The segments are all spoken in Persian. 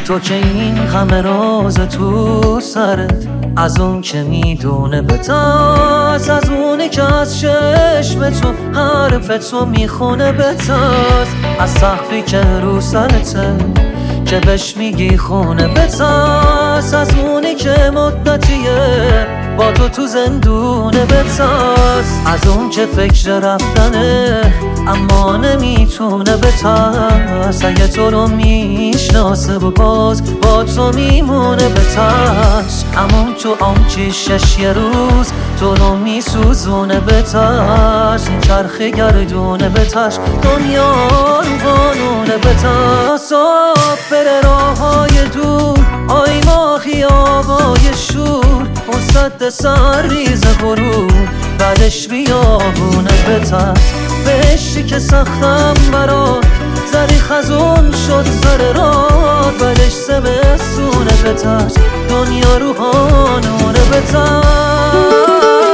تو که این همه راز تو سرت، از اون که میدونه بترس، از اونی که از چشم تو حرف تو میخونه بترس، از سقفی که رو سرته که بهش میگی خونه بترس، از اونی که مدتیه با تو زندونه بترس، از اون که فکر رفتنه اما نمیتونه بترس، اگه تو رو میشناسه و باز با تو میمونه بترس، همون تو آنکیشش یه روز تو رو میسوزونه بترس، این چرخ گردونه بترس، دنیا رو قانونه بترس، بره راه های دور آی ماهی آبای شور، اون سد سر ریز غرور بعدش بیابونه بترس، بهشتی که سختم برات زری خزون شد سر راه، بعدش زمستونه بترس، دنیا رو قانونه بترس.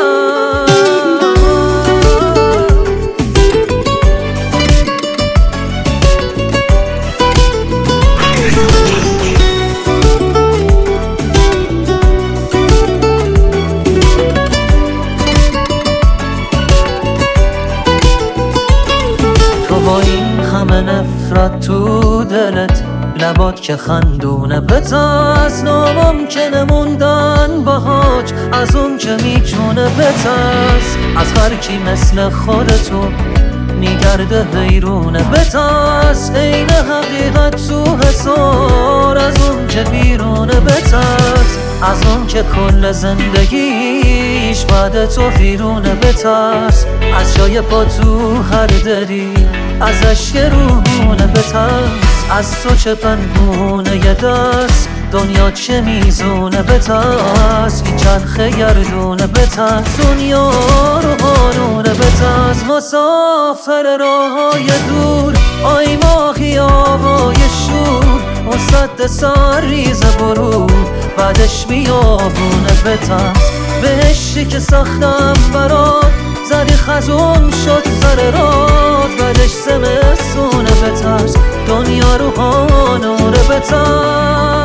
با این همه نفرت تو دلت، لبات که خندونه بترس، ناممکنه موندن باهاش از اون که میتونه بترس، از هر کی مثل خودتو میگرده حیرونه بترس، عین حقیقت تو حصار از اون که بیرونه بترس، از اون که کل زندگیش بعد تو ویرونه بترس، از جای پا تو هر دری ازش یه روحونه بترس، از تو چه پنهونه یه دست دنیا چه میزونه بترس، این چرخه گردونه بترس، دنیا رو قانونه بترس، مسافر راههای دور آی ماهی آبای شور، اون سد سر ریز غرور بعدش بیابونه بترس، بهشتی که ساختم برات زدی خزون شد سر راه، بعدش زمستونه بترس، دنیا رو قانونه بترس.